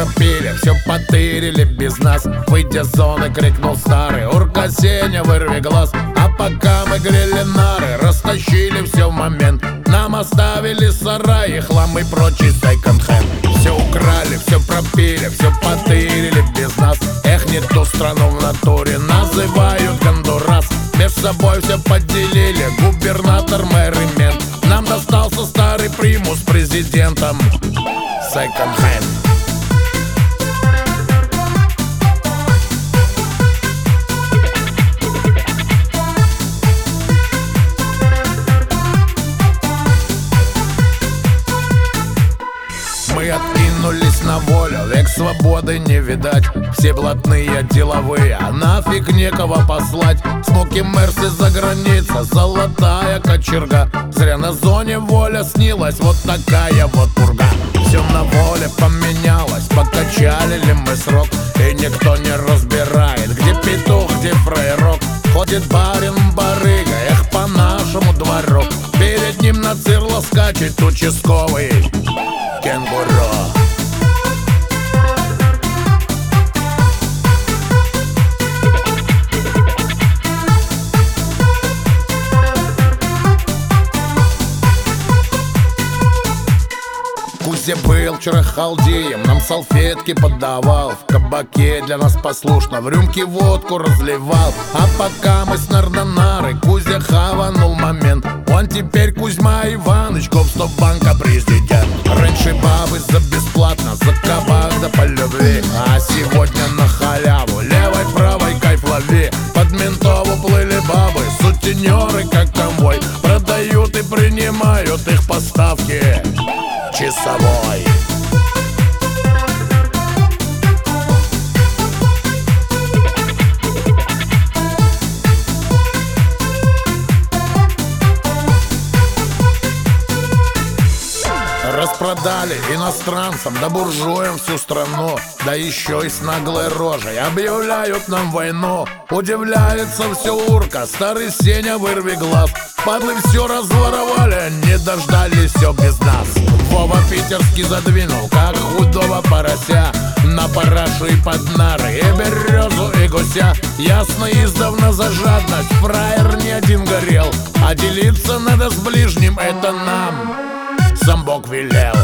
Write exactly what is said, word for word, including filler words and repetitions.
пропили, все потырили без нас. Выйдя с зоны, крикнул старый: урка, Сеня, вырви глаз. А пока мы грели нары, растащили все в момент. Нам оставили сараи, хлам и прочий секонд-хенд. Все украли, все пропили, все потырили без нас. Эх, не ту страну в натуре называют Гондурас. Меж собой все поделили, губернатор, мэр и мент. Нам достался старый примус с президентом. Секонд-хенд. Мы откинулись на волю, век свободы не видать. Все блатные деловые, а нафиг некого послать. Смоки Мерси за граница, золотая кочерга. Зря на зоне воля снилась, вот такая вот пурга. Все на воле поменялось, покачали ли мы срок. И никто не разбирает, где петух, где фрейрок. Ходит барин-барыга, эх, по нашему двору. Перед ним на цирло скачет участковый кенгуру. Кузя был вчера халдеем, нам салфетки подавал. В кабаке для нас послушно в рюмке водку разливал. А пока мы с Нардонарой, Кузя хаванул момент. Он теперь Кузьма Иваныч, Гопстоп-банка президент. Раньше бабы за бесплатно, за кабак да по любви. А сегодня на халяву, левой-правой кайф лови. Под Ментову плыли бабы, сутенеры как конвой. Продают и принимают их поставки часовой. Распродали иностранцам да буржуям всю страну. Да еще и с наглой рожей объявляют нам войну. Удивляется все урка, старый Сеня, вырви глаз. Падлы все разворовали, не дождались все без нас. Вова питерский задвинул, как худого порося. На парашу и под нары, и березу, и гуся. Ясно издавна за жадность, фраер не один горел. А делиться надо с ближним, это нам сам Бог велел.